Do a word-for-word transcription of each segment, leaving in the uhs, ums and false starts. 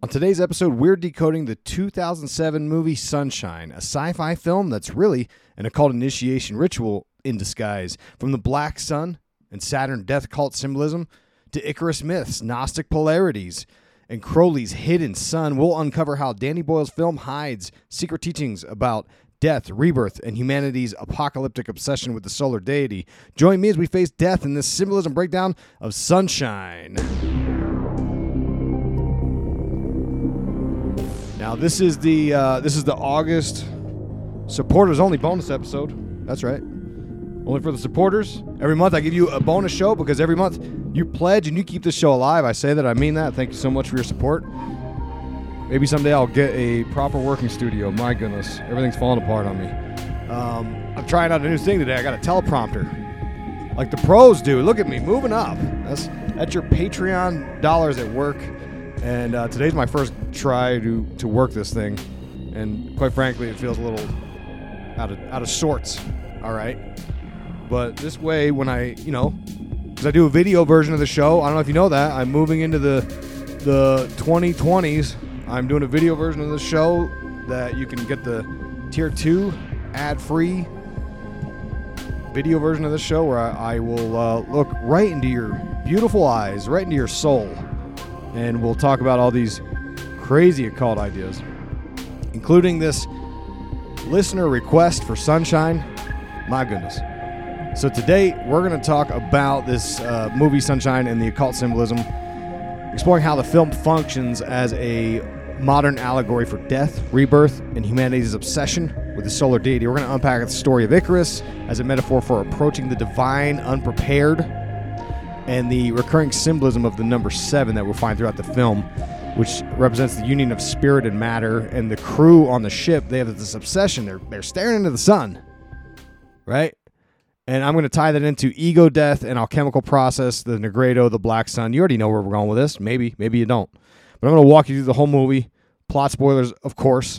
On today's episode, we're decoding the two thousand seven movie Sunshine, a sci-fi film that's really an occult initiation ritual in disguise. From the Black Sun and Saturn death cult symbolism to Icarus myths, Gnostic polarities, and Crowley's hidden sun, we'll uncover how Danny Boyle's film hides secret teachings about death, rebirth, and humanity's apocalyptic obsession with the solar deity. Join me as we face death in this symbolism breakdown of Sunshine. Now, this is the uh, this is the August supporters only bonus episode. That's right. Only for the supporters. Every month I give you a bonus show because every month you pledge and you keep this show alive. I say that. I mean that. Thank you so much for your support. Maybe someday I'll get a proper working studio. My goodness. Everything's falling apart on me. Um, I'm trying out a new thing today. I got a teleprompter. Like the pros do. Look at me. Moving up. That's, that's your Patreon dollars at work. And uh, today's my first try to, to work this thing. And quite frankly, it feels a little out of out of sorts. All right. But this way, when I, you know, because I do a video version of the show, I don't know if you know that, I'm moving into the the twenty twenties. I'm doing a video version of the show that you can get the tier two ad-free video version of the show where I, I will uh, look right into your beautiful eyes, right into your soul, and we'll talk about all these crazy occult ideas, including this listener request for Sunshine. My goodness. So today, we're going to talk about this uh, movie Sunshine and the occult symbolism, exploring how the film functions as a modern allegory for death, rebirth, and humanity's obsession with the solar deity. We're going to unpack the story of Icarus as a metaphor for approaching the divine unprepared, and the recurring symbolism of the number seven that we'll find throughout the film, which represents the union of spirit and matter. And the crew on the ship, they have this obsession. They're, they're staring into the sun, right? And I'm going to tie that into ego death and alchemical process, the Negredo, the Black Sun. You already know where we're going with this. Maybe, maybe you don't. But I'm going to walk you through the whole movie. Plot spoilers, of course.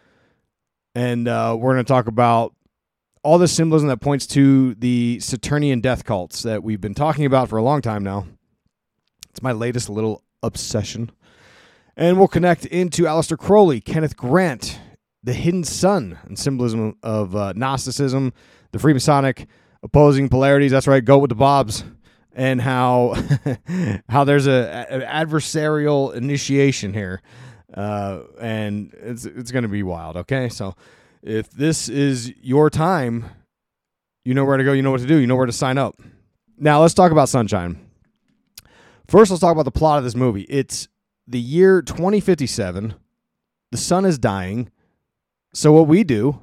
And uh, we're going to talk about all the symbolism that points to the Saturnian death cults that we've been talking about for a long time now. It's my latest little obsession. And we'll connect into Aleister Crowley, Kenneth Grant, the hidden sun, and symbolism of uh, Gnosticism, the Freemasonic opposing polarities. That's right, go with the Bobs. And how how there's a, an adversarial initiation here, uh, and it's it's going to be wild. Okay, so if this is your time, you know where to go, you know what to do, you know where to sign up. Now let's talk about Sunshine. First, let's talk about the plot of this movie. It's the year twenty fifty-seven. The sun is dying. So what we do,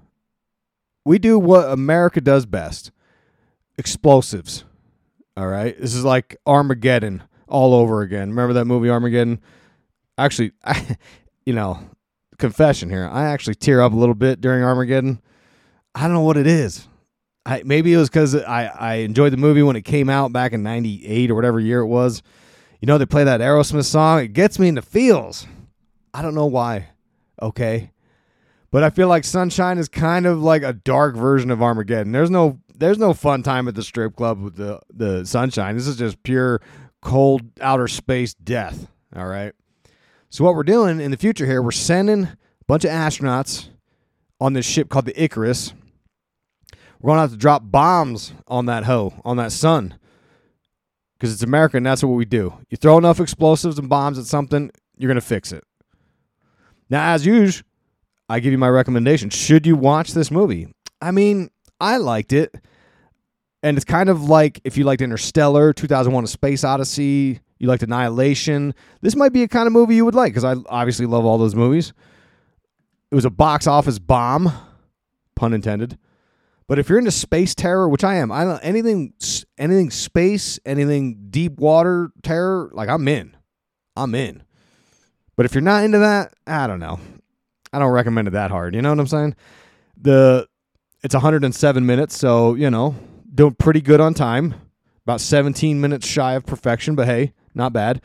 we do what America does best: explosives. All right, this is like Armageddon all over again. Remember that movie Armageddon? Actually, I, you know, confession here. I actually tear up a little bit during Armageddon. I don't know what it is. I maybe it was because I, I enjoyed the movie when it came out back in ninety-eight or whatever year it was. You know, they play that Aerosmith song. It gets me in the feels. I don't know why. Okay. But I feel like Sunshine is kind of like a dark version of Armageddon. There's no there's no fun time at the strip club with the, the Sunshine. This is just pure cold outer space death. All right. So what we're doing in the future here, we're sending a bunch of astronauts on this ship called the Icarus. We're going to have to drop bombs on that hoe, on that sun. Because it's America and that's what we do. You throw enough explosives and bombs at something, you're going to fix it. Now, as usual, I give you my recommendation. Should you watch this movie? I mean, I liked it. And it's kind of like if you liked Interstellar, two thousand one: A Space Odyssey, you liked Annihilation. This might be a kind of movie you would like because I obviously love all those movies. It was a box office bomb, pun intended. But if you're into space terror, which I am, I don't anything anything space, anything deep water terror, like I'm in. I'm in. But if you're not into that, I don't know. I don't recommend it that hard. You know what I'm saying? The it's one hundred seven minutes, so, you know, doing pretty good on time. About seventeen minutes shy of perfection, but hey, not bad.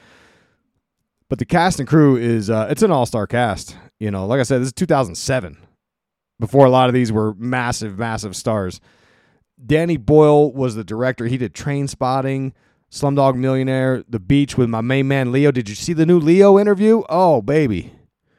But the cast and crew is, uh, it's an all-star cast. You know, like I said, this is two thousand seven. Before a lot of these were massive, massive stars. Danny Boyle was the director. He did Trainspotting, Slumdog Millionaire, The Beach with my main man Leo. Did you see the new Leo interview? Oh, baby.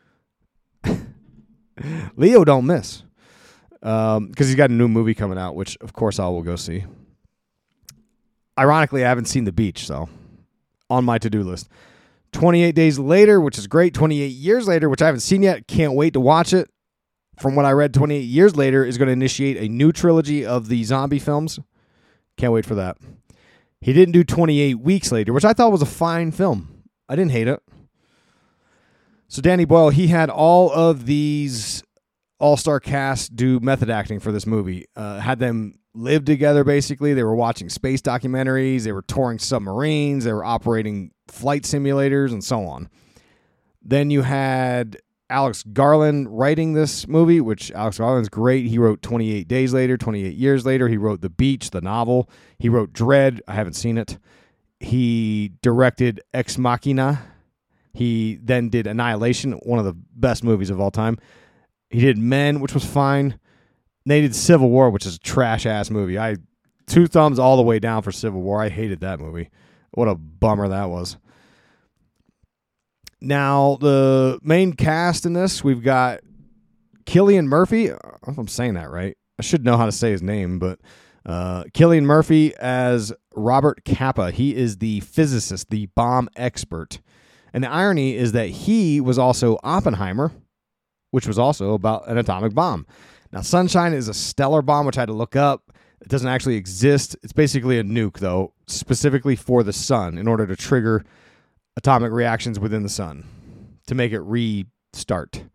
Leo don't miss. Um, because he's got a new movie coming out, which, of course, I will go see. Ironically, I haven't seen The Beach, so on my to-do list. twenty-eight Days Later, which is great. twenty-eight Years Later, which I haven't seen yet. Can't wait to watch it. From what I read, twenty-eight Years Later is going to initiate a new trilogy of the zombie films. Can't wait for that. He didn't do twenty-eight Weeks Later, which I thought was a fine film. I didn't hate it. So Danny Boyle, he had all of these all-star cast do method acting for this movie. Uh, had them live together, basically. They were watching space documentaries. They were touring submarines. They were operating flight simulators and so on. Then you had Alex Garland writing this movie, which Alex Garland's great. He wrote twenty-eight Days Later, twenty-eight Years Later. He wrote The Beach, the novel. He wrote Dread. I haven't seen it. He directed Ex Machina. He then did Annihilation, one of the best movies of all time. He did Men, which was fine. They did Civil War, which is a trash-ass movie. I two thumbs all the way down for Civil War. I hated that movie. What a bummer that was. Now, the main cast in this, we've got Cillian Murphy. I don't know if I'm saying that right. I should know how to say his name, but uh, Cillian Murphy as Robert Capa. He is the physicist, the bomb expert. And the irony is that he was also Oppenheimer, which was also about an atomic bomb. Now, Sunshine is a stellar bomb, which I had to look up. It doesn't actually exist. It's basically a nuke, though, specifically for the sun in order to trigger atomic reactions within the sun to make it restart.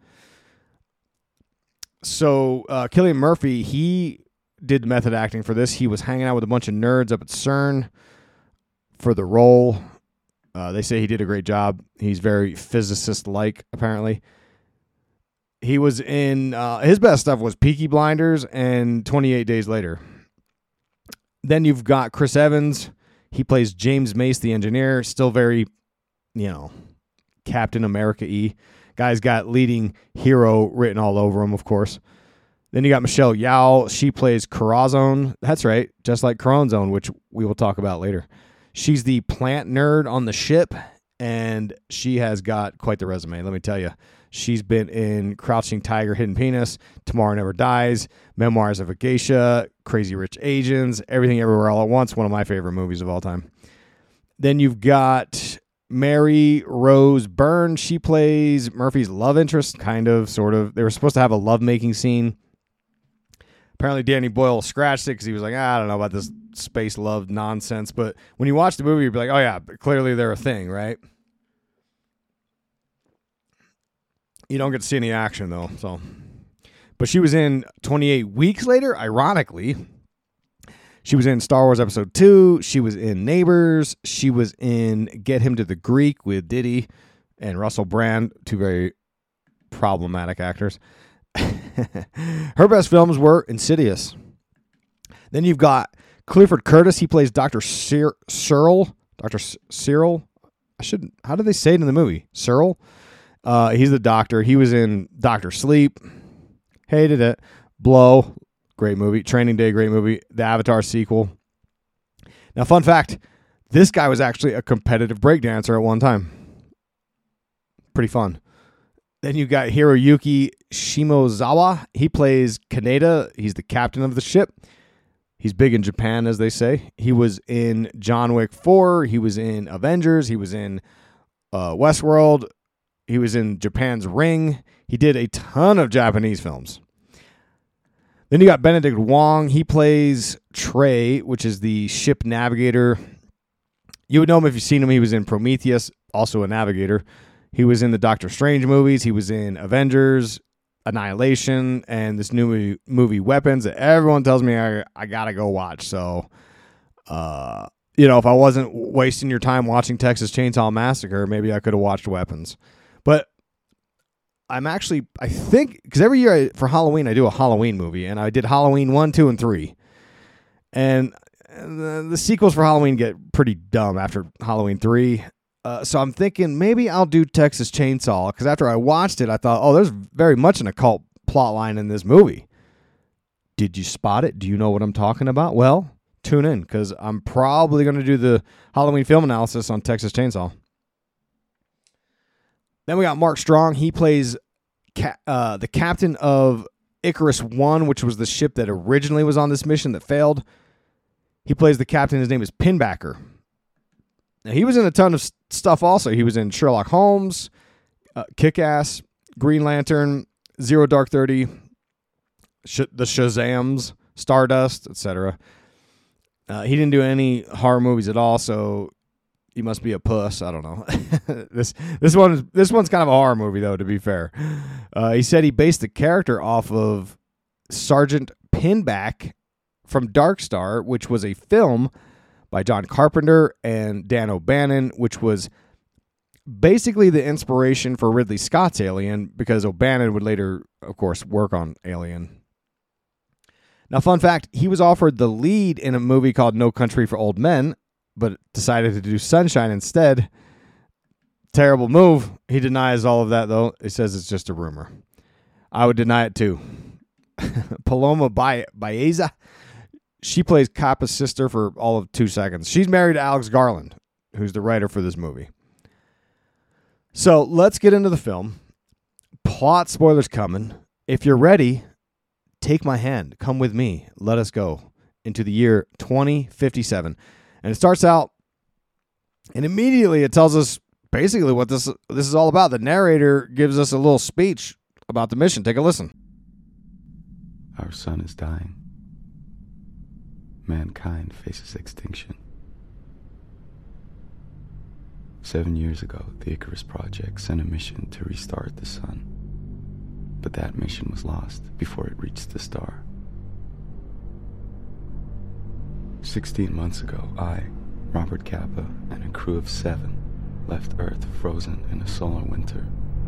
So uh, Cillian Murphy, he did method acting for this. He was hanging out with a bunch of nerds up at CERN for the role. Uh, they say he did a great job. He's very physicist-like, apparently. He was in, uh, his best stuff was Peaky Blinders and twenty-eight Days Later. Then you've got Chris Evans. He plays James Mace, the engineer. Still very, you know, Captain America-y. Guy's got leading hero written all over him, of course. Then you got Michelle Yeoh. She plays Corazon. That's right, just like Corazon, which we will talk about later. She's the plant nerd on the ship, and she has got quite the resume, let me tell you. She's been in Crouching Tiger, Hidden Penis, Tomorrow Never Dies, Memoirs of a Geisha, Crazy Rich Asians, Everything Everywhere All at Once, one of my favorite movies of all time. Then you've got Mary Rose Byrne. She plays Murphy's love interest, kind of, sort of. They were supposed to have a lovemaking scene. Apparently Danny Boyle scratched it because he was like, ah, I don't know about this space love nonsense. But when you watch the movie, you'd be like, oh, yeah, clearly they're a thing, right? You don't get to see any action, though. So, but she was in twenty-eight Weeks Later, ironically. She was in Star Wars Episode two. She was in Neighbors. She was in Get Him to the Greek with Diddy and Russell Brand, two very problematic actors. Her best films were Insidious. Then you've got Clifford Curtis. He plays Doctor Cyr- Cyril. Doctor C- Cyril. I shouldn't. How do they say it in the movie? Cyril. Uh, he's the doctor. He was in Doctor Sleep. Hated it. Blow. Great movie. Training Day. Great movie. The Avatar sequel. Now, fun fact. This guy was actually a competitive breakdancer at one time. Pretty fun. Then you got Hiroyuki Shimozawa. He plays Kaneda. He's the captain of the ship. He's big in Japan, as they say. He was in John Wick four. He was in Avengers. He was in uh, Westworld. He was in Japan's Ring. He did a ton of Japanese films. Then you got Benedict Wong. He plays Trey, which is the ship navigator. You would know him if you've seen him. He was in Prometheus, also a navigator. He was in the Doctor Strange movies. He was in Avengers, Annihilation, and this new movie, movie Weapons that everyone tells me I, I got to go watch. So, uh, you know, if I wasn't wasting your time watching Texas Chainsaw Massacre, maybe I could have watched Weapons. But I'm actually, I think, because every year I, for Halloween, I do a Halloween movie, and I did Halloween one, two, and three. And the, the sequels for Halloween get pretty dumb after Halloween three. Uh, so I'm thinking maybe I'll do Texas Chainsaw, because after I watched it, I thought, oh, there's very much an occult plot line in this movie. Did you spot it? Do you know what I'm talking about? Well, tune in because I'm probably going to do the Halloween film analysis on Texas Chainsaw. Then we got Mark Strong. He plays ca- uh, the captain of Icarus One, which was the ship that originally was on this mission that failed. He plays the captain. His name is Pinbacker. Now, he was in a ton of stuff also. He was in Sherlock Holmes, uh, Kick-Ass, Green Lantern, Zero Dark Thirty, Sh- the Shazams, Stardust, et cetera. Uh, he didn't do any horror movies at all, so he must be a puss. I don't know. this this one is, this one's kind of a horror movie, though, to be fair. Uh, he said he based the character off of Sergeant Pinback from Dark Star, which was a film by John Carpenter and Dan O'Bannon, which was basically the inspiration for Ridley Scott's Alien, because O'Bannon would later, of course, work on Alien. Now, fun fact, he was offered the lead in a movie called No Country for Old Men, but decided to do Sunshine instead. Terrible move. He denies all of that, though. He says it's just a rumor. I would deny it, too. Paloma Baeza, she plays Kappa's sister for all of two seconds. She's married to Alex Garland, who's the writer for this movie. So let's get into the film. Plot spoilers coming. If you're ready, take my hand. Come with me. Let us go into the year twenty fifty-seven. And it starts out, and immediately it tells us basically what this this is all about. The narrator gives us a little speech about the mission. Take a listen. Our sun is dying. Mankind faces extinction. Seven years ago, the Icarus Project sent a mission to restart the sun. But that mission was lost before it reached the star. Sixteen months ago, I, Robert Capa, and a crew of seven left Earth frozen in a solar winter.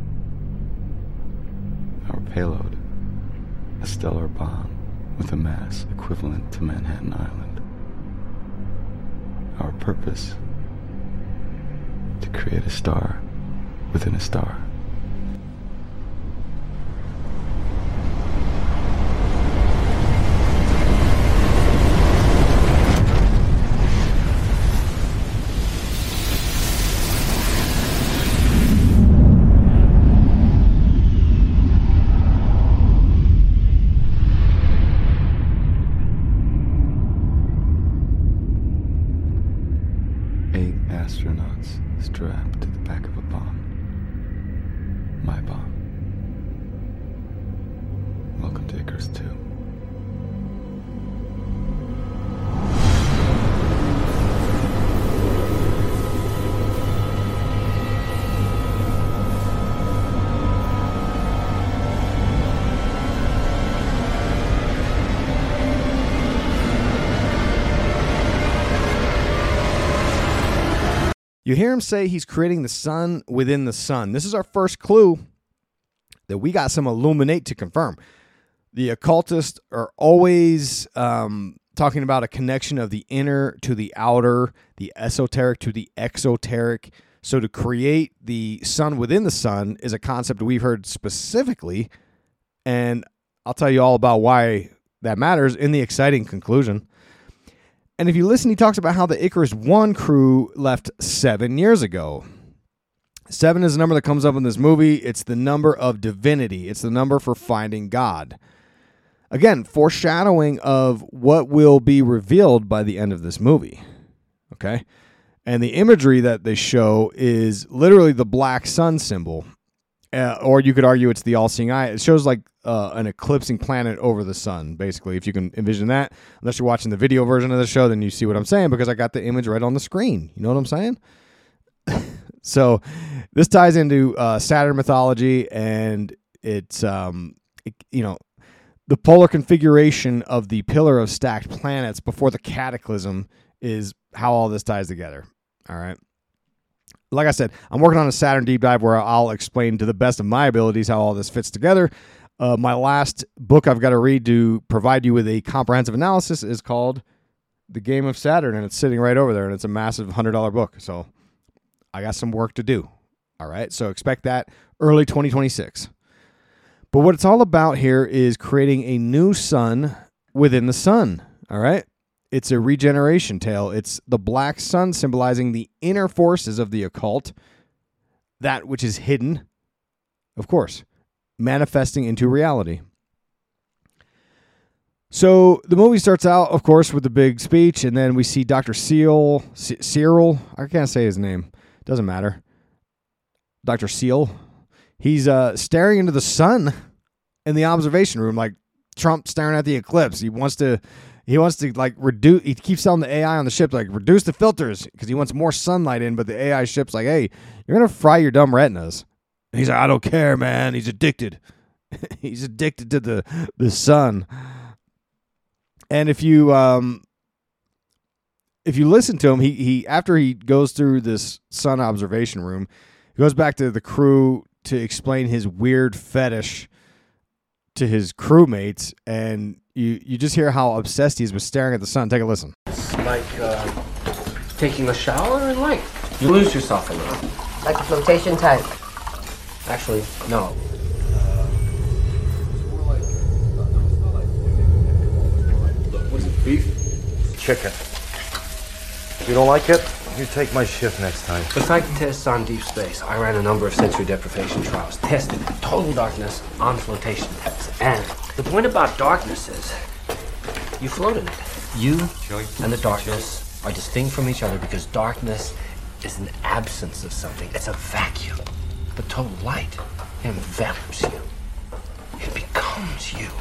Our payload, a stellar bomb with a mass equivalent to Manhattan Island. Our purpose, to create a star within a star. Eight astronauts strapped to the back of a bomb. My bomb. Welcome to Icarus two. You hear him say he's creating the sun within the sun. This is our first clue that we got some Illuminate to confirm. The occultists are always um, talking about a connection of the inner to the outer, the esoteric to the exoteric. So to create the sun within the sun is a concept we've heard specifically, and I'll tell you all about why that matters in the exciting conclusion. And if you listen, he talks about how the Icarus One crew left seven years ago. Seven is the number that comes up in this movie. It's the number of divinity. It's the number for finding God. Again, foreshadowing of what will be revealed by the end of this movie. Okay? And the imagery that they show is literally the black sun symbol. Uh, or you could argue it's the all-seeing eye. It shows like uh, an eclipsing planet over the sun, basically, if you can envision that. Unless you're watching the video version of the show, then you see what I'm saying, because I got the image right on the screen. You know what I'm saying? So this ties into uh, Saturn mythology, and it's, um, it, you know, the polar configuration of the pillar of stacked planets before the cataclysm is how all this ties together. All right. Like I said, I'm working on a Saturn deep dive where I'll explain to the best of my abilities how all this fits together. Uh, my last book I've got to read to provide you with a comprehensive analysis is called The Game of Saturn, and it's sitting right over there, and it's a massive one hundred dollars book. So I got some work to do. All right, so expect that early twenty twenty-six. But what it's all about here is creating a new sun within the sun. All right, It's a regeneration tale. It's the black sun symbolizing the inner forces of the occult, that which is hidden, of course, manifesting into reality. So the movie starts out, of course, with the big speech, and then we see Doctor Seal, C- Cyril, I can't say his name, doesn't matter. Doctor Seal, he's uh, staring into the sun in the observation room, like Trump staring at the eclipse. He wants to, he wants to like reduce. He keeps telling the A I on the ship like reduce the filters because he wants more sunlight in. But the A I ship's like, hey, you're gonna fry your dumb retinas. And he's like, I don't care, man. He's addicted. He's addicted to the the sun. And if you um, if you listen to him, he he after he goes through this sun observation room, he goes back to the crew to explain his weird fetish to his crewmates, and you you just hear how obsessed he is with staring at the sun. Take a listen. It's like uh, taking a shower in light. You lose yourself in it. Like a flotation tank. Actually, no. What is it, beef? Chicken. If you don't like it, you take my shift next time. The fact tests on deep space. I ran a number of sensory deprivation trials, tested total darkness on flotation tests. And the point about darkness is you float in it. You and the darkness are distinct from each other because darkness is an absence of something. It's a vacuum. But total light envelops you. It becomes you.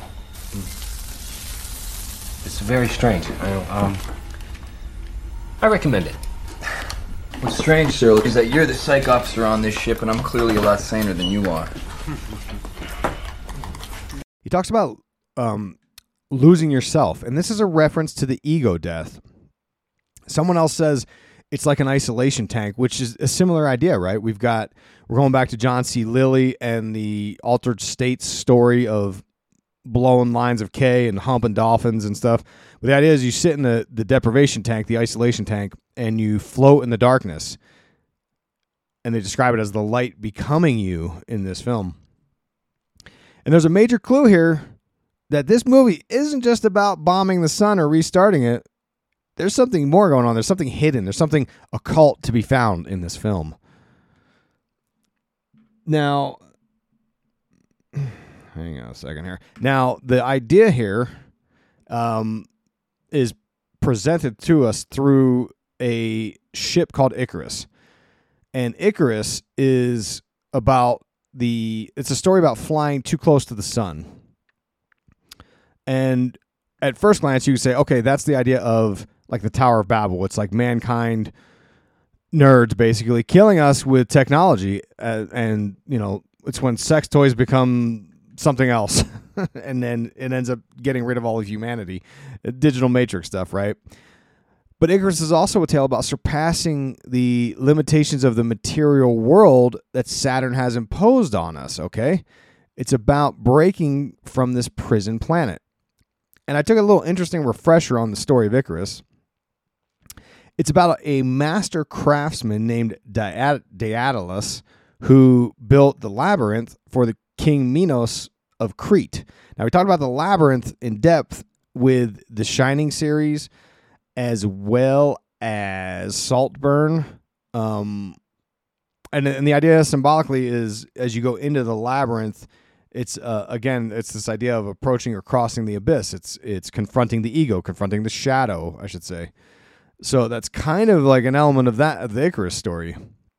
It's very strange. I know. Um, I recommend it. What's strange, Cyril, is that you're the psych officer on this ship, and I'm clearly a lot saner than you are. He talks about um, losing yourself, and this is a reference to the ego death. Someone else says it's like an isolation tank, which is a similar idea, right? We've got, we're going back to John C. Lilly and the Altered States story of blowing lines of K and humping dolphins and stuff. But the idea is you sit in the, the deprivation tank, the isolation tank, and you float in the darkness. And they describe it as the light becoming you in this film. And there's a major clue here that this movie isn't just about bombing the sun or restarting it. There's something more going on. There's something hidden. There's something occult to be found in this film. Now, hang on a second here. Now, the idea here um, is presented to us through a ship called Icarus. And Icarus is about the, it's a story about flying too close to the sun. And at first glance, you say, okay, that's the idea of like the Tower of Babel. It's like mankind nerds basically killing us with technology. Uh, and, you know, it's when sex toys become something else. And then it ends up getting rid of all of humanity. Digital Matrix stuff, right? But Icarus is also a tale about surpassing the limitations of the material world that Saturn has imposed on us, okay? It's about breaking from this prison planet. And I took a little interesting refresher on the story of Icarus. It's about a master craftsman named Daedalus who built the labyrinth for the King Minos of Crete. Now, we talked about the labyrinth in depth with the Shining series as well as Saltburn. Um, and, and the idea symbolically is as you go into the labyrinth, it's, uh, again, it's this idea of approaching or crossing the abyss. It's, it's confronting the ego, confronting the shadow, I should say. So that's kind of like an element of that, of the Icarus story.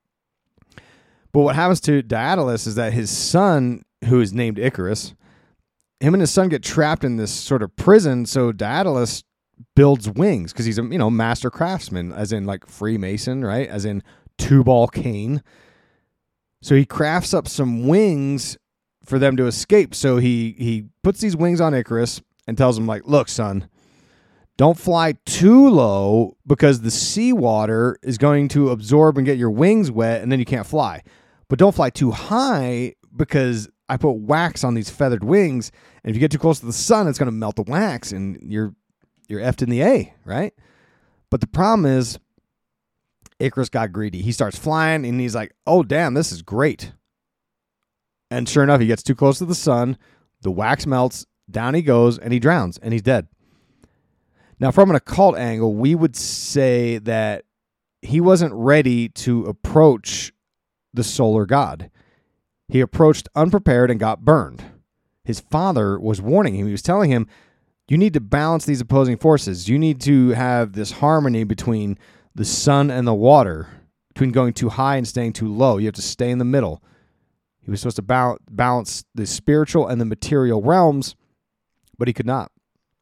But what happens to Daedalus is that his son, who is named Icarus, him and his son get trapped in this sort of prison. So Daedalus builds wings because he's a, you know, master craftsman, as in like Freemason, right? As in Tubal Cain. So he crafts up some wings for them to escape. So he he puts these wings on Icarus and tells him, like, look, son, don't fly too low because the seawater is going to absorb and get your wings wet and then you can't fly. But don't fly too high because I put wax on these feathered wings, and if you get too close to the sun, it's going to melt the wax and you're you're effed in the A, right? But the problem is Icarus got greedy. He starts flying and he's like, oh, damn, this is great. And sure enough, he gets too close to the sun, the wax melts, down he goes, and he drowns, and he's dead. Now, from an occult angle, we would say that he wasn't ready to approach the solar god. He approached unprepared and got burned. His father was warning him. He was telling him, you need to balance these opposing forces. You need to have this harmony between the sun and the water, between going too high and staying too low. You have to stay in the middle. He was supposed to ba- balance the spiritual and the material realms, but he could not.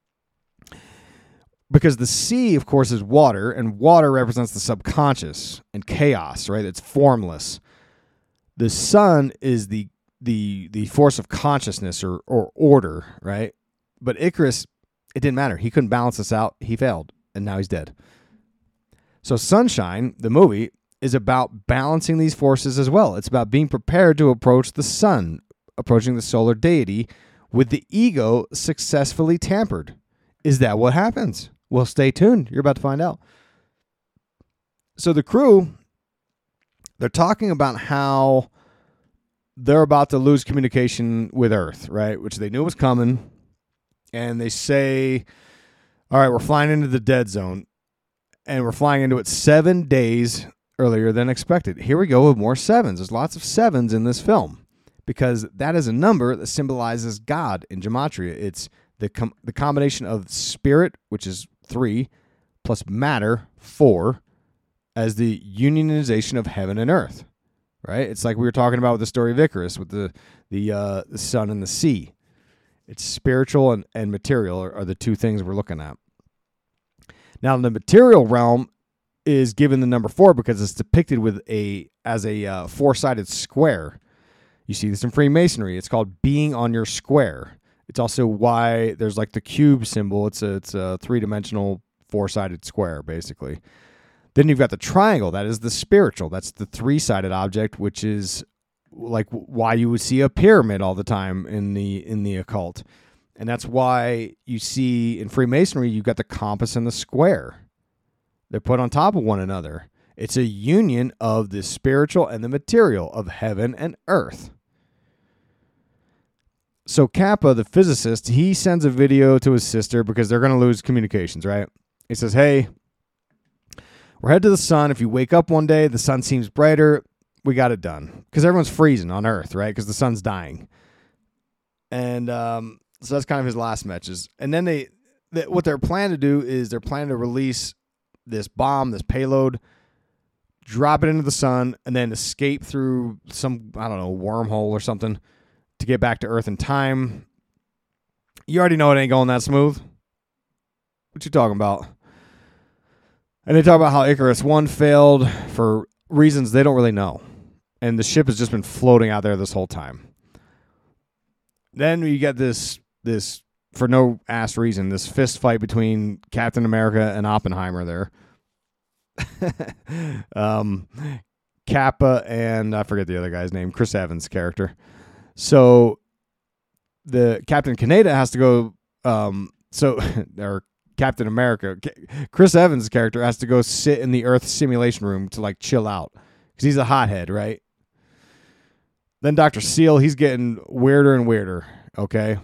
Because the sea, of course, is water, and water represents the subconscious and chaos, right? It's formless. The sun is the the the force of consciousness or, or order, right? But Icarus, it didn't matter. He couldn't balance this out. He failed, and now he's dead. So Sunshine, the movie, is about balancing these forces as well. It's about being prepared to approach the sun, approaching the solar deity with the ego successfully tampered. Is that what happens? Well, stay tuned. You're about to find out. So the crew, they're talking about how they're about to lose communication with Earth, right? Which they knew was coming. And they say, all right, we're flying into the dead zone. And we're flying into it seven days earlier than expected. Here we go with more sevens. There's lots of sevens in this film because that is a number that symbolizes God in Gematria. It's the com- the combination of spirit, which is three, plus matter, four, as the unionization of heaven and earth, right? It's like we were talking about with the story of Icarus with the the, uh, the sun and the sea. It's spiritual and, and material are, are the two things we're looking at. Now, the material realm is given the number four because it's depicted with a as a uh, four-sided square. You see this in Freemasonry. It's called being on your square. It's also why there's like the cube symbol. It's a, it's a three-dimensional four-sided square, basically. Then you've got the triangle. That is the spiritual. That's the three-sided object, which is like why you would see a pyramid all the time in the in the occult. And that's why you see in Freemasonry, you've got the compass and the square. They're put on top of one another. It's a union of the spiritual and the material, of heaven and earth. So Kappa, the physicist, he sends a video to his sister because they're going to lose communications, right? He says, hey, we're headed to the sun. If you wake up one day, the sun seems brighter, we got it done. Because everyone's freezing on Earth, right? Because the sun's dying. And um, so that's kind of his last messages. And then they, they, what they're planning to do is they're planning to release this bomb, this payload, drop it into the sun, and then escape through some, I don't know, wormhole or something to get back to Earth in time. You already know it ain't going that smooth. What you talking about? And they talk about how Icarus one failed for reasons they don't really know. And the ship has just been floating out there this whole time. Then you get this, this for no ass reason, this fist fight between Captain America and Oppenheimer there. um, Kappa and I forget the other guy's name, Chris Evans' character. So the Captain Canada has to go, um, so, or Captain America, Chris Evans' character has to go sit in the Earth simulation room to like chill out because he's a hothead, right? Then Doctor Seal, he's getting weirder and weirder, okay?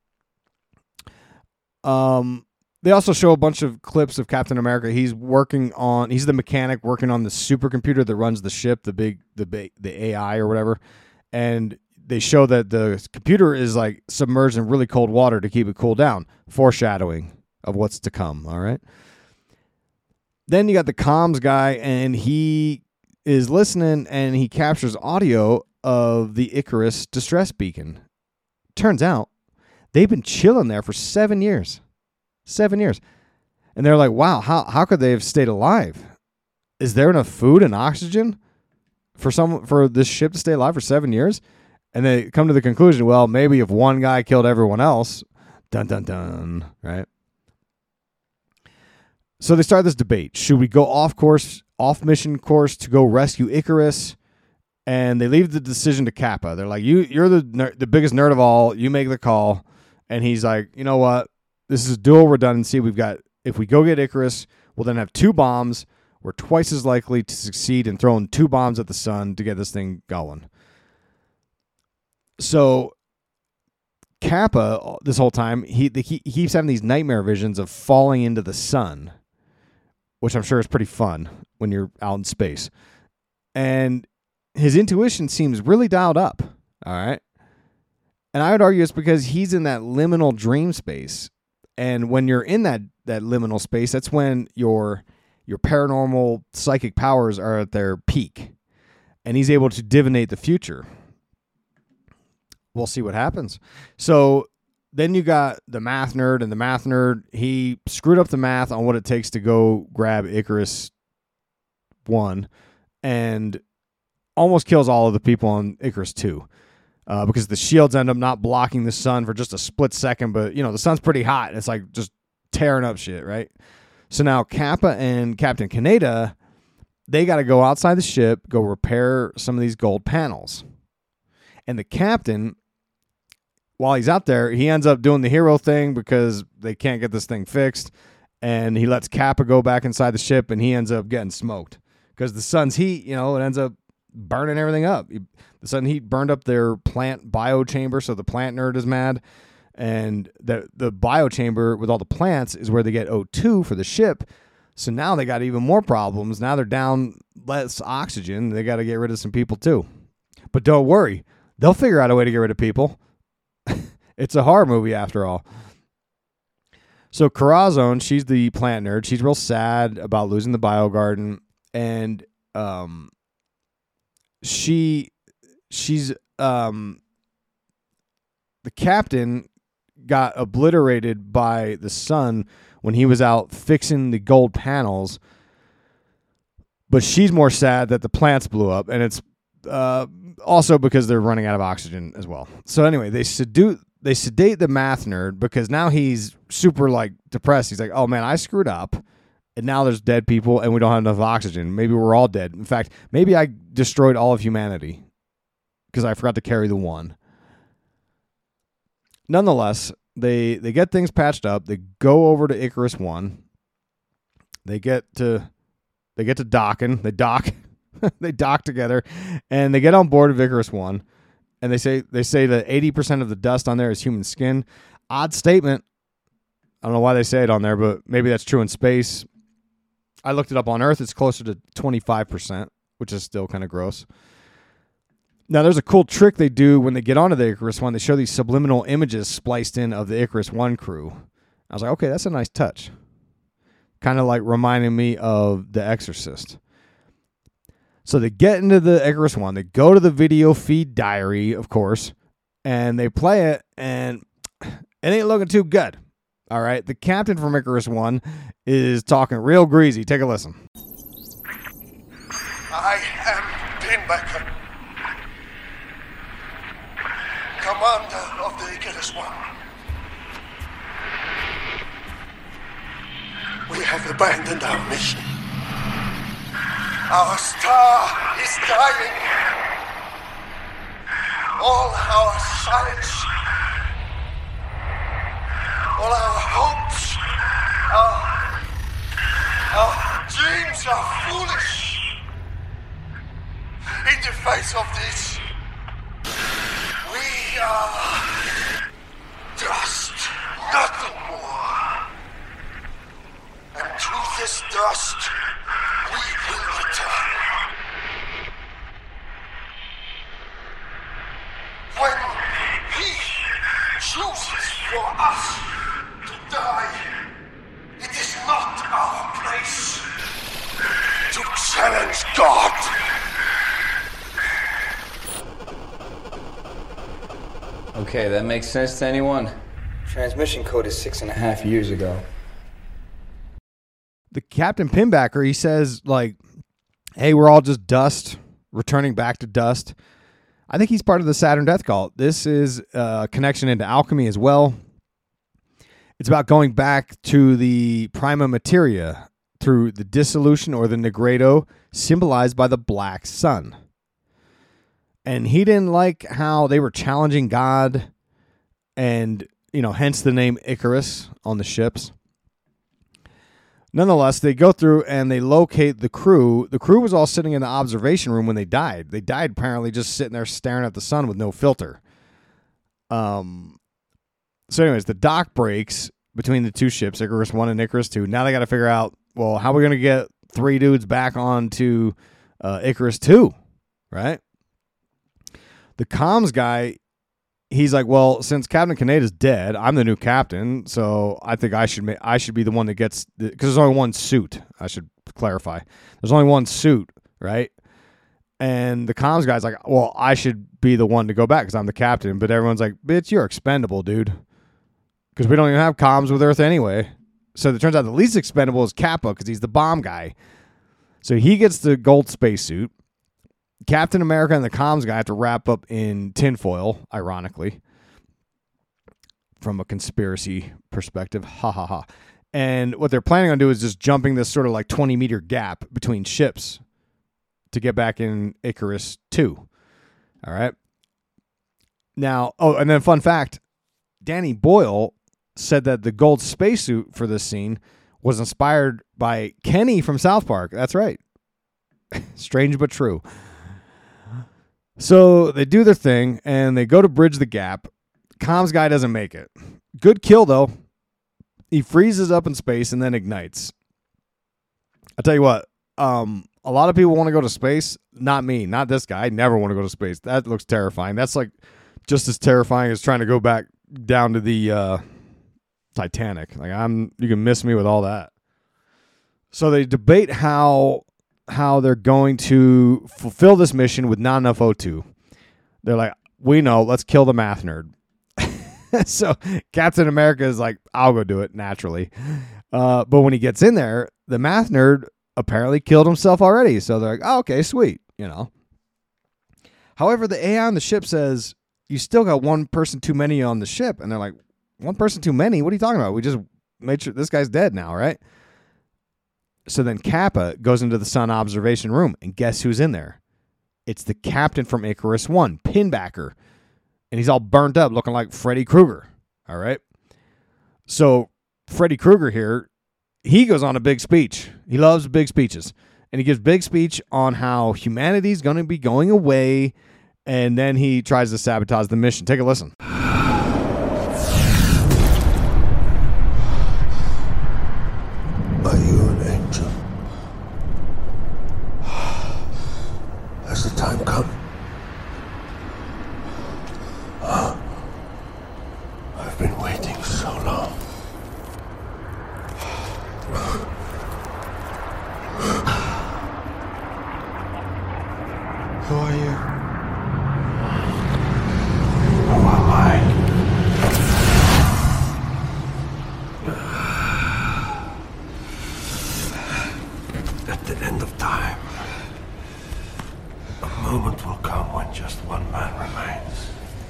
Um, they also show a bunch of clips of Captain America. He's working on, he's the mechanic working on the supercomputer that runs the ship, the big, the big, the A I or whatever. And they show that the computer is like submerged in really cold water to keep it cooled down. Foreshadowing of what's to come, all right? Then you got the comms guy, and he is listening, and he captures audio of the Icarus distress beacon. Turns out, they've been chilling there for seven years. Seven years. And they're like, wow, how how could they have stayed alive? Is there enough food and oxygen for some for this ship to stay alive for seven years? And they come to the conclusion, well, maybe if one guy killed everyone else, dun dun dun, right? So they start this debate. Should we go off course, off mission course to go rescue Icarus? And they leave the decision to Kappa. They're like, you, you're the ner- the biggest nerd of all. You make the call. And he's like, you know what? This is dual redundancy. We've got, if we go get Icarus, we'll then have two bombs. We're twice as likely to succeed in throwing two bombs at the sun to get this thing going. So Kappa, this whole time, he, he he keeps having these nightmare visions of falling into the sun, which I'm sure is pretty fun when you're out in space. And his intuition seems really dialed up, all right? And I would argue it's because he's in that liminal dream space. And when you're in that, that liminal space, that's when your your paranormal psychic powers are at their peak. And he's able to divinate the future. We'll see what happens. So then you got the math nerd, and the math nerd, he screwed up the math on what it takes to go grab Icarus one and almost kills all of the people on Icarus two uh, because the shields end up not blocking the sun for just a split second. But, you know, the sun's pretty hot, and it's like just tearing up shit, right? So now Kappa and Captain Kaneda, they got to go outside the ship, go repair some of these gold panels. And the captain, while he's out there, he ends up doing the hero thing because they can't get this thing fixed. And he lets Kappa go back inside the ship, and he ends up getting smoked. Because the sun's heat, you know, it ends up burning everything up. The sun heat burned up their plant bio chamber, so the plant nerd is mad. And the the bio chamber with all the plants is where they get O two for the ship. So now they got even more problems. Now they're down less oxygen. They got to get rid of some people too. But don't worry. They'll figure out a way to get rid of people. It's a horror movie after all. So Corazon, she's the plant nerd. She's real sad about losing the bio garden. And um, she, she's, um, the captain got obliterated by the sun when he was out fixing the gold panels. But she's more sad that the plants blew up, and it's uh, also because they're running out of oxygen as well. So anyway, they sedate, they sedate the math nerd because now he's super like depressed. He's like, oh man, I screwed up. And now there's dead people and we don't have enough oxygen. Maybe we're all dead. In fact, maybe I destroyed all of humanity because I forgot to carry the one. Nonetheless, they they get things patched up. They go over to Icarus One. They get to they get to docking. They dock. They dock together, and they get on board of Icarus One. And they say they say that eighty percent of the dust on there is human skin. Odd statement. I don't know why they say it on there, but maybe that's true in space. I looked it up on Earth. It's closer to twenty-five percent, which is still kind of gross. Now, there's a cool trick they do when they get onto the Icarus One. They show these subliminal images spliced in of the Icarus One crew. I was like, okay, that's a nice touch. Kind of like reminding me of The Exorcist. So they get into the Icarus One. They go to the video feed diary, of course, and they play it, and it ain't looking too good. All right, the captain from Icarus One is talking real greasy. Take a listen. I am Pinbacker, commander of the Icarus One. We have abandoned our mission. Our star is dying. All our science, all our hopes, our, our dreams are foolish. In the face of this, we are dust, nothing more. And to this dust, we will return. When he chooses for us to die, it is not our place to challenge God. Okay, that makes sense to anyone? Transmission code is six and a half years ago. The Captain Pinbacker, he says, like, hey, we're all just dust, returning back to dust. I think he's part of the Saturn Death Cult. This is a connection into alchemy as well. It's about going back to the prima materia through the dissolution or the nigredo, symbolized by the black sun. And he didn't like how they were challenging God, and, you know, hence the name Icarus on the ships. Nonetheless, they go through and they locate the crew. The crew was all sitting in the observation room when they died. They died apparently just sitting there staring at the sun with no filter. Um, So anyways, the dock breaks between the two ships, Icarus one and Icarus two. Now they got to figure out, well, how are we going to get three dudes back onto uh, Icarus two, right? The comms guy, he's like, well, since Captain Caneda's dead, I'm the new captain, so I think I should ma- I should be the one that gets, because the, there's only one suit. I should clarify. There's only one suit, right? And the comms guy's like, well, I should be the one to go back because I'm the captain. But everyone's like, bitch, you're expendable, dude. Because we don't even have comms with Earth anyway. So it turns out the least expendable is Kappa because he's the bomb guy. So he gets the gold spacesuit. Captain America and the comms guy have to wrap up in tinfoil, ironically, from a conspiracy perspective. Ha ha ha. And what they're planning on doing is just jumping this sort of like twenty meter gap between ships to get back in Icarus two. All right. Now, oh, and then fun fact, Danny Boyle said that the gold spacesuit for this scene was inspired by Kenny from South Park. That's right. Strange but true. So they do their thing, and they go to bridge the gap. Comms guy doesn't make it. Good kill, though. He freezes up in space and then ignites. I'll tell you what, um, a lot of people want to go to space. Not me. Not this guy. I never want to go to space. That looks terrifying. That's like just as terrifying as trying to go back down to the uh, Titanic. Like I'm, you can miss me with all that. So they debate how how they're going to fulfill this mission with not enough O two. They're like, we know, let's kill the math nerd. So Captain America is like, I'll go do it naturally. Uh, but when he gets in there, the math nerd apparently killed himself already. So they're like, oh, okay, sweet, you know. However, the A I on the ship says, you still got one person too many on the ship. And they're like, one person too many? What are you talking about? We just made sure this guy's dead now, right? So then Kappa goes into the sun observation room, and guess who's in there? It's the captain from Icarus one, Pinbacker. And he's all burnt up, looking like Freddy Krueger, all right? So Freddy Krueger here, he goes on a big speech. He loves big speeches. And he gives big speech on how humanity's going to be going away, and then he tries to sabotage the mission. Take a listen. Are you an angel? Has the time come? I've been waiting so long. Who are you? Who am I? At the end of time, a moment will come when just one man remains.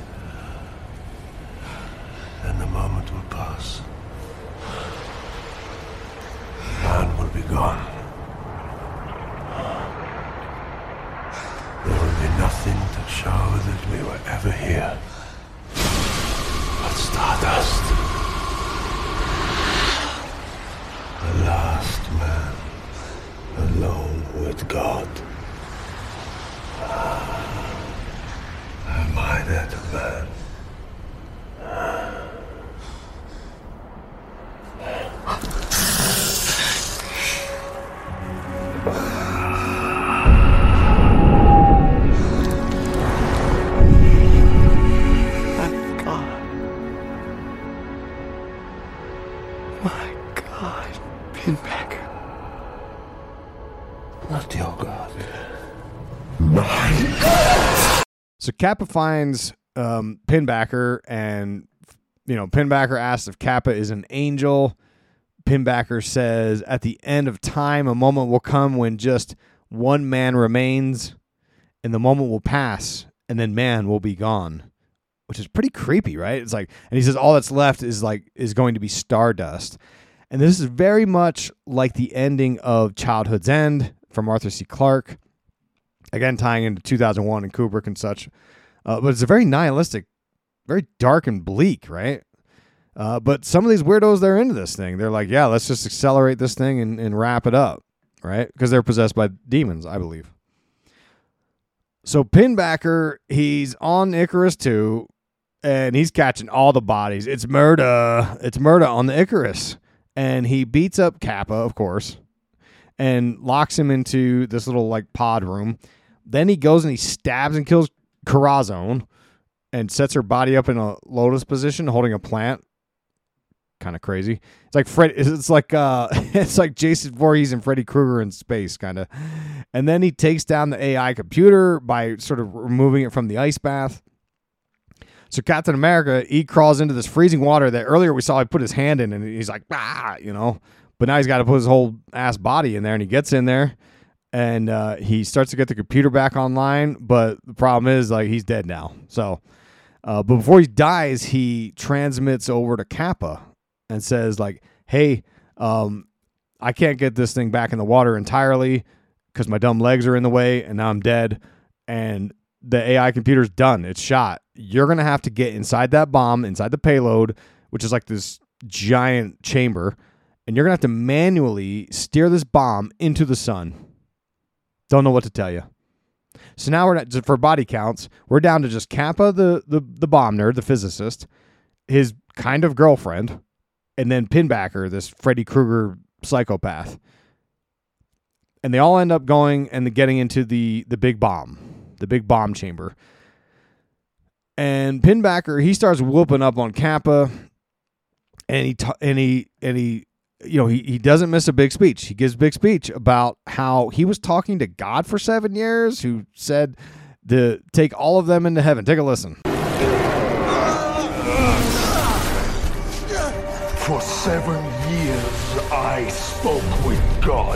Then the moment will pass. Man will be gone. There will be nothing to show that we were ever here but stardust. The last man alone with God. Am I that man? Pinbacker. Not your God. Mine. So Kappa finds um, Pinbacker, and you know, Pinbacker asks if Kappa is an angel. Pinbacker says, at the end of time, a moment will come when just one man remains, and the moment will pass, and then man will be gone. Which is pretty creepy, right? It's like, and he says all that's left is like is going to be stardust. And this is very much like the ending of Childhood's End from Arthur C. Clarke. Again, tying into two thousand one and Kubrick and such. Uh, but it's a very nihilistic, very dark and bleak, right? Uh, but some of these weirdos, they're into this thing. They're like, yeah, let's just accelerate this thing and, and wrap it up, right? Because they're possessed by demons, I believe. So Pinbacker, he's on Icarus two, and he's catching all the bodies. It's murder. It's murder on the Icarus. And he beats up Kappa, of course, and locks him into this little like pod room. Then he goes and he stabs and kills Corazon and sets her body up in a lotus position holding a plant. Kind of crazy. It's like Fred. It's like uh, it's like Jason Voorhees and Freddy Krueger in space, kind of. And then he takes down the A I computer by sort of removing it from the ice bath. So Captain America, he crawls into this freezing water that earlier we saw he put his hand in, and he's like, ah, you know. But now he's got to put his whole ass body in there, and he gets in there, and uh, he starts to get the computer back online. But the problem is, like, he's dead now. So, uh, but before he dies, he transmits over to Kappa and says, like, hey, um, I can't get this thing back in the water entirely because my dumb legs are in the way, and now I'm dead. And the A I computer's done. It's shot. You're going to have to get inside that bomb, inside the payload, which is like this giant chamber, and you're going to have to manually steer this bomb into the sun. Don't know what to tell you. So now we're not, for body counts, we're down to just Kappa, the, the, the bomb nerd, the physicist, his kind of girlfriend, and then Pinbacker, this Freddy Krueger psychopath. And they all end up going and getting into the, the big bomb, the big bomb chamber. And Pinbacker, he starts whooping up on Kappa, and he t- and he and he, you know, he, he doesn't miss a big speech. He gives a big speech about how he was talking to God for seven years, who said to take all of them into heaven. Take a listen. For seven years, I spoke with God.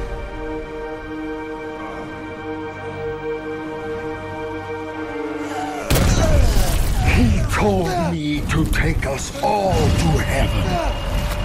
He told me to take us all to heaven.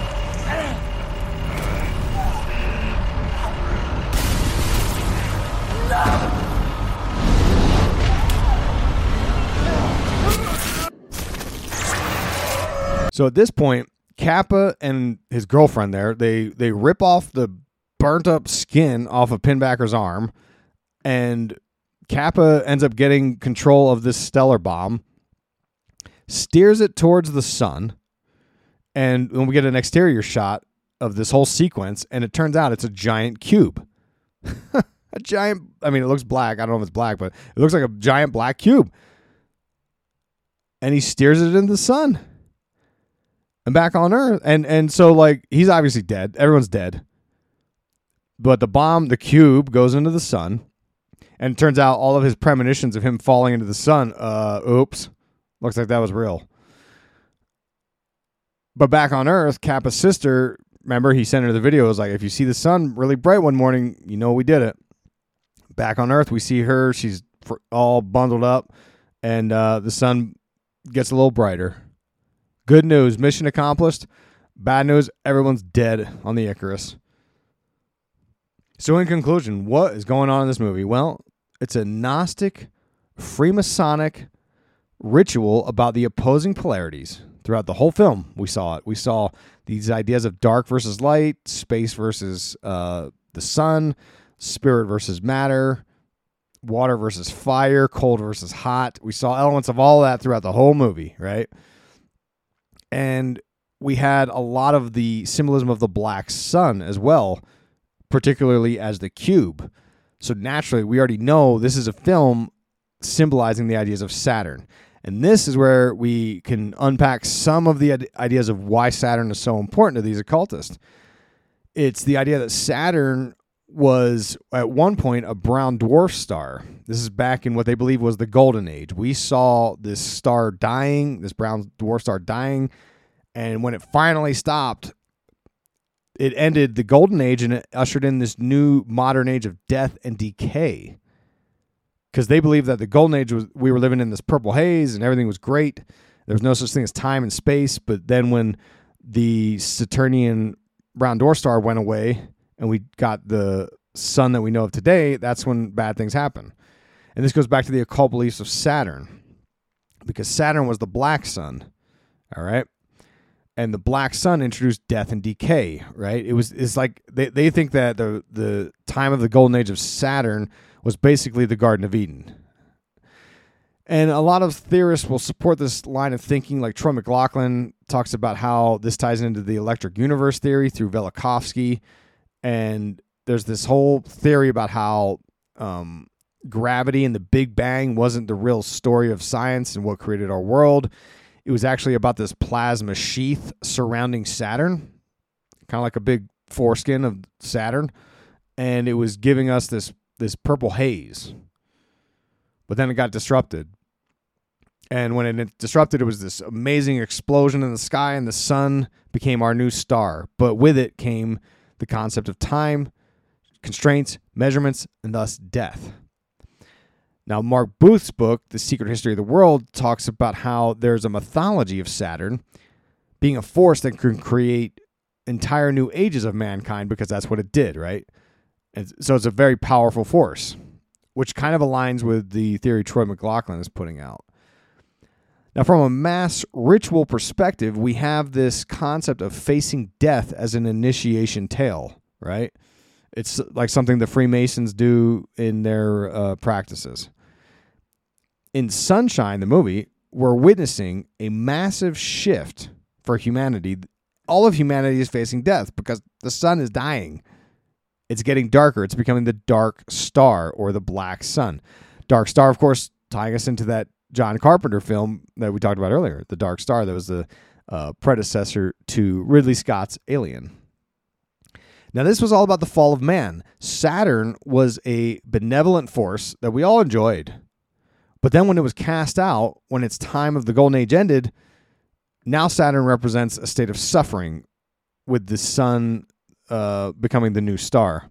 So at this point, Kappa and his girlfriend there, they, they rip off the burnt up skin off of Pinbacker's arm, and Kappa ends up getting control of this stellar bomb, steers it towards the sun, and when we get an exterior shot of this whole sequence, and it turns out it's a giant cube. A giant, I mean, it looks black. I don't know if it's black, but it looks like a giant black cube. And he steers it into the sun. And back on Earth. And and so, like, he's obviously dead. Everyone's dead. But the bomb, the cube, goes into the sun. And it turns out all of his premonitions of him falling into the sun, uh, oops. Looks like that was real. But back on Earth, Kappa's sister, remember, he sent her the video. It was like, if you see the sun really bright one morning, you know we did it. Back on Earth, we see her. She's all bundled up. And uh, the sun gets a little brighter. Good news, mission accomplished. Bad news, everyone's dead on the Icarus. So in conclusion, what is going on in this movie? Well, it's a Gnostic, Freemasonic ritual about the opposing polarities. Throughout the whole film, we saw it. We saw these ideas of dark versus light, space versus uh, the sun, spirit versus matter, water versus fire, cold versus hot. We saw elements of all that throughout the whole movie, right? And we had a lot of the symbolism of the black sun as well, particularly as the cube. So naturally, we already know this is a film symbolizing the ideas of Saturn. And this is where we can unpack some of the ideas of why Saturn is so important to these occultists. It's the idea that Saturn was at one point a brown dwarf star. This is back in what they believe was the Golden Age. We saw this star dying, this brown dwarf star dying, and when it finally stopped, it ended the Golden Age and it ushered in this new modern age of death and decay. Because they believed that the Golden Age was, we were living in this purple haze and everything was great. There was no such thing as time and space. But then when the Saturnian brown dwarf star went away and we got the sun that we know of today, that's when bad things happen. And this goes back to the occult beliefs of Saturn. Because Saturn was the black sun. All right. And the black sun introduced death and decay, right? It was it's like they, they think that the the time of the Golden Age of Saturn was basically the Garden of Eden. And a lot of theorists will support this line of thinking, like Troy McLaughlin talks about how this ties into the electric universe theory through Velikovsky. And there's this whole theory about how um, gravity and the Big Bang wasn't the real story of science and what created our world. It was actually about this plasma sheath surrounding Saturn, kind of like a big foreskin of Saturn. And it was giving us this, this purple haze. But then it got disrupted. And when it disrupted, it was this amazing explosion in the sky, and the sun became our new star. But with it came the concept of time, constraints, measurements, and thus death. Now, Mark Booth's book, The Secret History of the World, talks about how there's a mythology of Saturn being a force that can create entire new ages of mankind, because that's what it did, right? And so it's a very powerful force, which kind of aligns with the theory Troy McLaughlin is putting out. Now, from a mass ritual perspective, we have this concept of facing death as an initiation tale, right? It's like something the Freemasons do in their uh, practices. In Sunshine, the movie, we're witnessing a massive shift for humanity. All of humanity is facing death because the sun is dying. It's getting darker. It's becoming the dark star or the black sun. Dark star, of course, tying us into that John Carpenter film that we talked about earlier, The Dark Star, that was the uh, predecessor to Ridley Scott's Alien. Now, this was all about the fall of man. Saturn was a benevolent force that we all enjoyed. But then when it was cast out, when its time of the Golden Age ended, now Saturn represents a state of suffering with the sun uh, becoming the new star.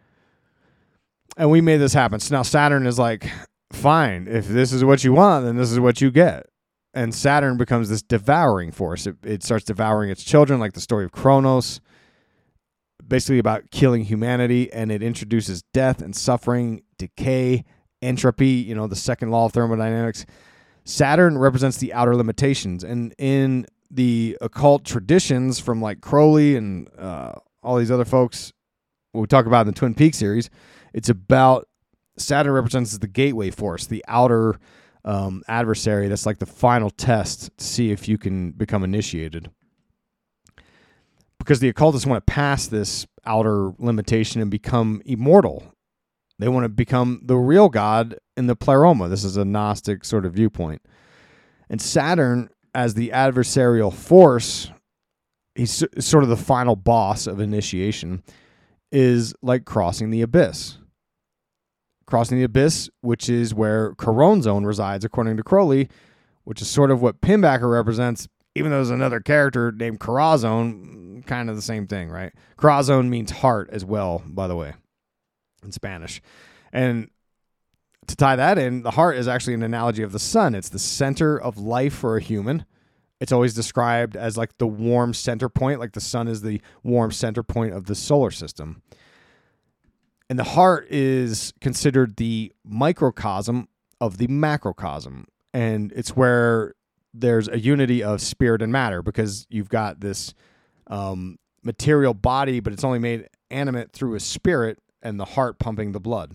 And we made this happen. So now Saturn is like, fine, if this is what you want, then this is what you get. And Saturn becomes this devouring force. It, it starts devouring its children, like the story of Kronos, basically about killing humanity, and it introduces death and suffering, decay, entropy, you know, the second law of thermodynamics. Saturn represents the outer limitations. And in the occult traditions from like Crowley and uh, all these other folks, what we talk about in the Twin Peaks series, it's about Saturn represents the gateway force, the outer um, adversary. That's like the final test to see if you can become initiated. Because the occultists want to pass this outer limitation and become immortal. They want to become the real God in the pleroma. This is a Gnostic sort of viewpoint. And Saturn, as the adversarial force, he's sort of the final boss of initiation, is like crossing the abyss. Crossing the abyss, which is where Charon Zone resides, according to Crowley, which is sort of what Pinbacker represents, even though there's another character named Corazon, kind of the same thing, right? Corazon means heart as well, by the way, in Spanish. And to tie that in, the heart is actually an analogy of the sun. It's the center of life for a human. It's always described as like the warm center point, like the sun is the warm center point of the solar system. And the heart is considered the microcosm of the macrocosm. And it's where there's a unity of spirit and matter, because you've got this um, material body, but it's only made animate through a spirit and the heart pumping the blood.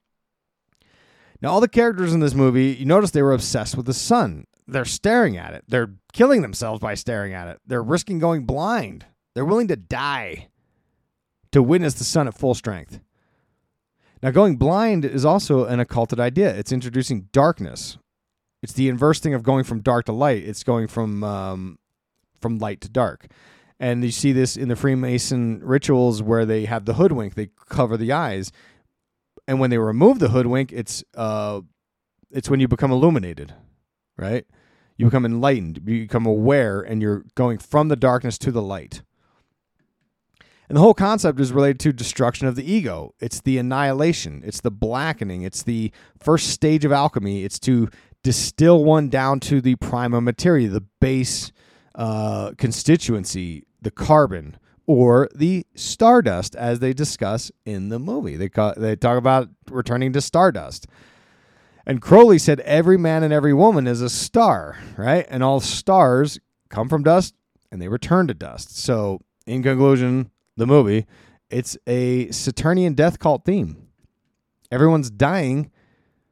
Now, all the characters in this movie, you notice they were obsessed with the sun. They're staring at it. They're killing themselves by staring at it. They're risking going blind. They're willing to die to witness the sun at full strength. Now, going blind is also an occulted idea. It's introducing darkness. It's the inverse thing of going from dark to light. It's going from um, from light to dark. And you see this in the Freemason rituals where they have the hoodwink. They cover the eyes. And when they remove the hoodwink, it's uh, it's when you become illuminated, right? You become enlightened. You become aware, and you're going from the darkness to the light. And the whole concept is related to destruction of the ego. It's the annihilation. It's the blackening. It's the first stage of alchemy. It's to distill one down to the prima materia, the base uh, constituency, the carbon, or the stardust, as they discuss in the movie. They call, they talk about returning to stardust. And Crowley said every man and every woman is a star, right? And all stars come from dust, and they return to dust. So, in conclusion, the movie, it's a Saturnian death cult theme. Everyone's dying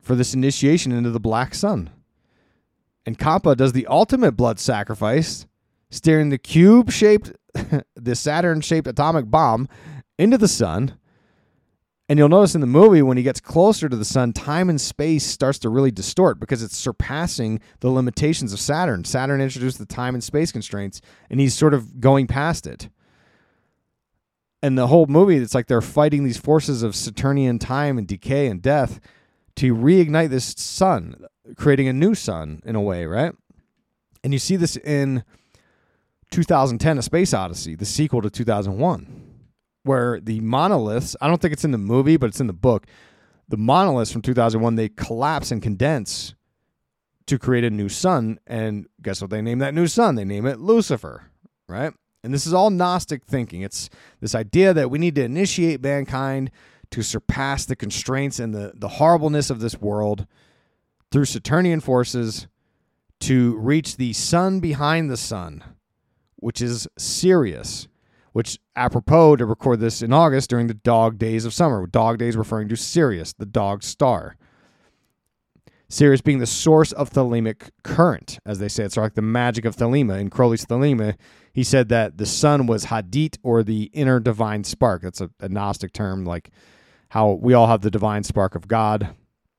for this initiation into the Black Sun. And Kappa does the ultimate blood sacrifice, steering the cube-shaped, the Saturn-shaped atomic bomb into the sun. And you'll notice in the movie, when he gets closer to the sun, time and space starts to really distort because it's surpassing the limitations of Saturn. Saturn introduced the time and space constraints, and he's sort of going past it. And the whole movie, it's like they're fighting these forces of Saturnian time and decay and death to reignite this sun, creating a new sun in a way, right? And you see this in two thousand ten, A Space Odyssey, the sequel to two thousand one, where the monoliths, I don't think it's in the movie, but it's in the book, the monoliths from two thousand one, they collapse and condense to create a new sun, and guess what they name that new sun? They name it Lucifer, right? And this is all Gnostic thinking. It's this idea that we need to initiate mankind to surpass the constraints and the, the horribleness of this world through Saturnian forces to reach the sun behind the sun, which is Sirius, which, apropos to record this in August during the dog days of summer. Dog days referring to Sirius, the dog star. Sirius being the source of thelemic current, as they say. It's like the magic of Thelema. In Crowley's Thelema, he said that the sun was Hadit, or the inner divine spark. That's a, a Gnostic term, like how we all have the divine spark of God.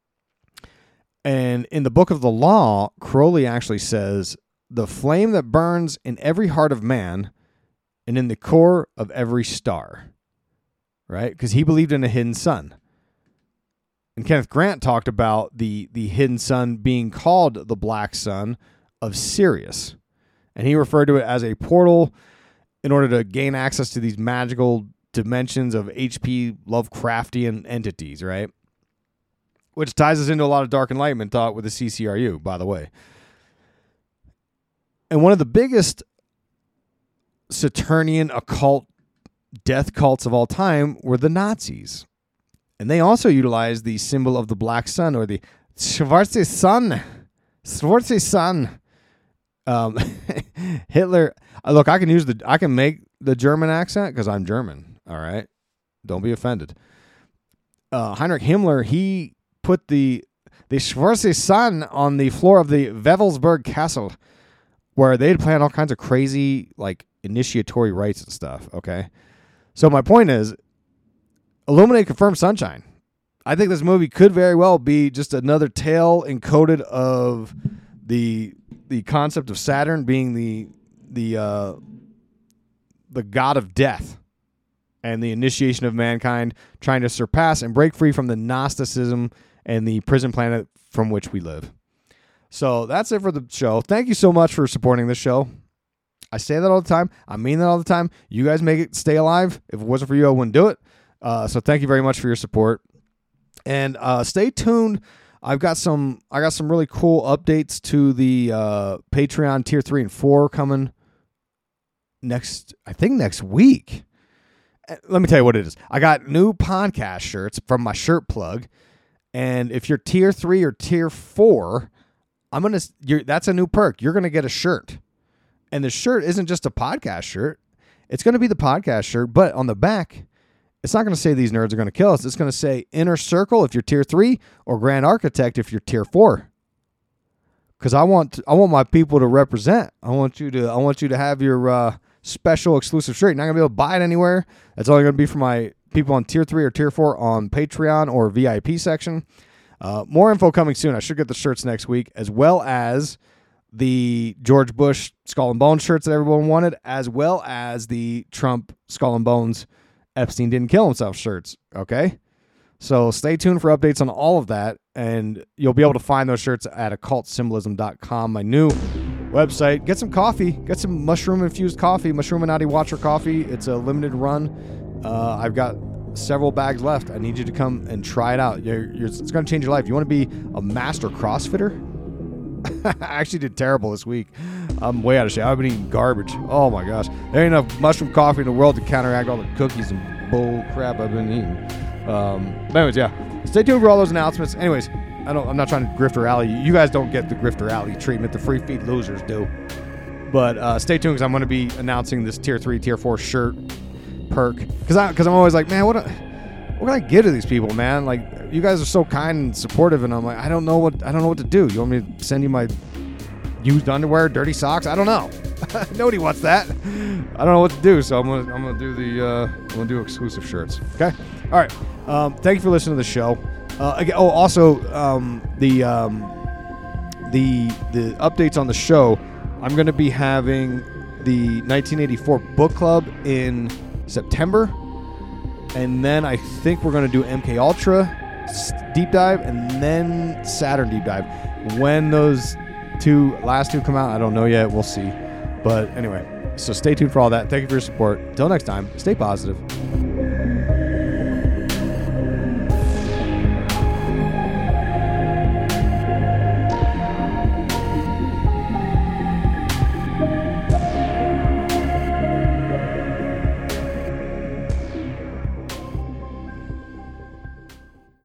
And in the Book of the Law, Crowley actually says, the flame that burns in every heart of man and in the core of every star, right? Because he believed in a hidden sun. And Kenneth Grant talked about the, the hidden sun being called the Black Sun of Sirius. And he referred to it as a portal in order to gain access to these magical dimensions of H P Lovecraftian entities, right? Which ties us into a lot of Dark Enlightenment thought with the C C R U, by the way. And one of the biggest Saturnian occult death cults of all time were the Nazis. And they also utilized the symbol of the Black Sun, or the Schwarze Sun. Schwarze Sun. Um, Hitler. Look, I can use the, I can make the German accent because I'm German. All right, don't be offended. Uh, Heinrich Himmler, he put the the Schwarze Sun on the floor of the Wewelsburg Castle, where they'd planned all kinds of crazy, like, initiatory rites and stuff, okay? So my point is, Illuminate confirmed sunshine. I think this movie could very well be just another tale encoded of the the concept of Saturn being the the uh, the god of death and the initiation of mankind trying to surpass and break free from the Gnosticism and the prison planet from which we live. So that's it for the show. Thank you so much for supporting this show. I say that all the time. I mean that all the time. You guys make it stay alive. If it wasn't for you, I wouldn't do it. Uh, so thank you very much for your support. And uh, stay tuned. I've got some I got some really cool updates to the uh, Patreon tier three and four coming next, I think next week. Let me tell you what it is. I got new podcast shirts from my shirt plug. And if you're tier three or tier four, I'm gonna you're, that's a new perk. You're gonna get a shirt. And the shirt isn't just a podcast shirt. It's gonna be the podcast shirt, but on the back, it's not going to say these nerds are going to kill us. It's going to say Inner Circle if you're tier three, or Grand Architect if you're tier four. Because I want to, I want my people to represent. I want you to I want you to have your uh, special exclusive shirt. You're not going to be able to buy it anywhere. That's only going to be for my people on tier three or tier four on Patreon or V I P section. Uh, more info coming soon. I should get the shirts next week, as well as the George Bush Skull and Bones shirts that everyone wanted, as well as the Trump Skull and Bones Epstein didn't kill himself shirts, okay? So stay tuned for updates on all of that, and you'll be able to find those shirts at occult symbolism dot com, my new website. Get some coffee. Get some mushroom-infused coffee, Mushroom-Inati Watcher coffee. It's a limited run. Uh, I've got several bags left. I need you to come and try it out. You're, you're, it's going to change your life. You want to be a master CrossFitter? I actually did terrible this week. I'm way out of shape. I've been eating garbage. Oh my gosh. There ain't enough mushroom coffee in the world to counteract all the cookies and bull crap I've been eating. Um, but anyways, yeah. Stay tuned for all those announcements. Anyways, I don't, I'm not trying to grifter alley. You guys don't get the grifter alley treatment. The free feed losers do. But uh, stay tuned because I'm going to be announcing this tier three, tier four shirt perk. Because I, because I'm always like, man, what? A, what can I give to these people, man? Like, you guys are so kind and supportive, and I'm like, I don't know what I don't know what to do. You want me to send you my used underwear, dirty socks? I don't know. Nobody wants that. I don't know what to do, so I'm gonna I'm gonna do the uh, I'm gonna do exclusive shirts. Okay. All right. Um, thank you for listening to the show. Uh, again, oh, also um, the um, the the updates on the show. I'm gonna be having the nineteen eighty-four book club in September, and then I think we're gonna do M K Ultra deep dive, and then Saturn deep dive. When those two last two come out, I don't know yet. We'll see. But anyway, so stay tuned for all that. Thank you for your support. Until next time, stay positive.